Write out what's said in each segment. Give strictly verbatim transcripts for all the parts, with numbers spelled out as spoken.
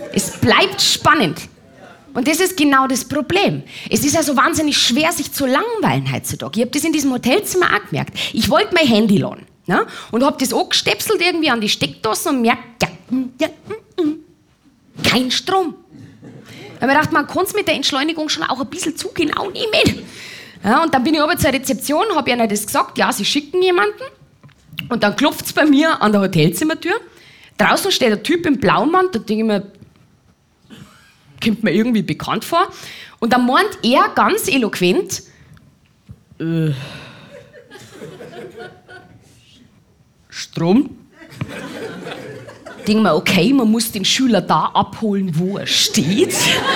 Es bleibt spannend. Und das ist genau das Problem. Es ist ja so wahnsinnig schwer, sich zu langweilen heutzutage. Ich habe das in diesem Hotelzimmer auch gemerkt. Ich wollte mein Handy laden. Ja? Und habe das angestepselt irgendwie an die Steckdose und merkt, ja, ja, ja, kein Strom. Da habe ich mir gedacht, man kann es mit der Entschleunigung schon auch ein bisschen zu genau nehmen. Ja, und dann bin ich aber zur Rezeption, habe ihnen das gesagt, ja, sie schicken jemanden. Und dann klopft es bei mir an der Hotelzimmertür. Draußen steht ein Typ im Blaumann, da denke ich mir, kommt mir irgendwie bekannt vor. Und dann meint er ganz eloquent, äh, Strom? Denke mir, okay, man muss den Schüler da abholen, wo er steht.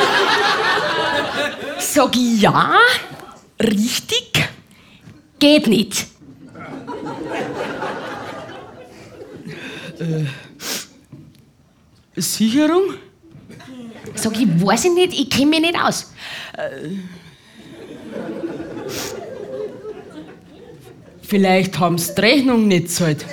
Sag ich, ja, richtig, geht nicht. Äh, Sicherung? Sag ich, weiß ich nicht, ich kenne mich nicht aus. Äh, vielleicht haben sie die Rechnung nicht gezahlt.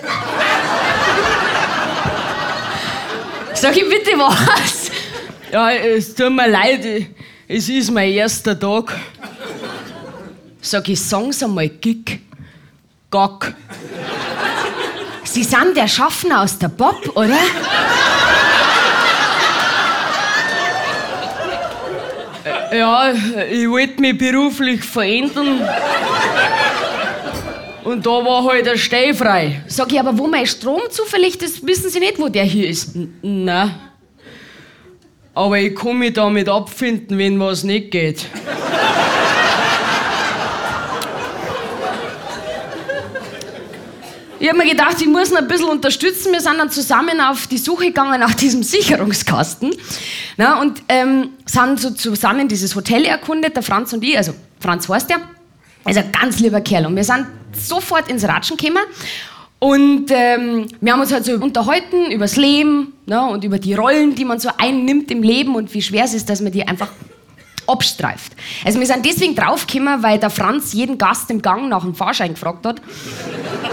Sag ich, bitte was? Ja, es tut mir leid, es ist mein erster Tag. Sag ich, sagen Sie einmal Gig, Gack. Sie sind der Schaffner aus der Bob, oder? Ja, ich wollte mich beruflich verändern. Und da war halt der Steh frei. Sag ich, aber wo mein Strom zufällig, das wissen Sie nicht, wo der hier ist. N- Nein. Aber ich kann mich damit abfinden, wenn was nicht geht. Ich hab mir gedacht, ich muss ihn ein bisschen unterstützen. Wir sind dann zusammen auf die Suche gegangen nach diesem Sicherungskasten. Na, und ähm, sind so zusammen dieses Hotel erkundet, der Franz und ich. Also Franz heißt der. Also ein ganz lieber Kerl. Und wir sind sofort ins Ratschen gekommen. Und ähm, wir haben uns halt so unterhalten über das Leben, ne, und über die Rollen, die man so einnimmt im Leben und wie schwer es ist, dass man die einfach abstreift. Also wir sind deswegen draufgekommen, weil der Franz jeden Gast im Gang nach dem Fahrschein gefragt hat.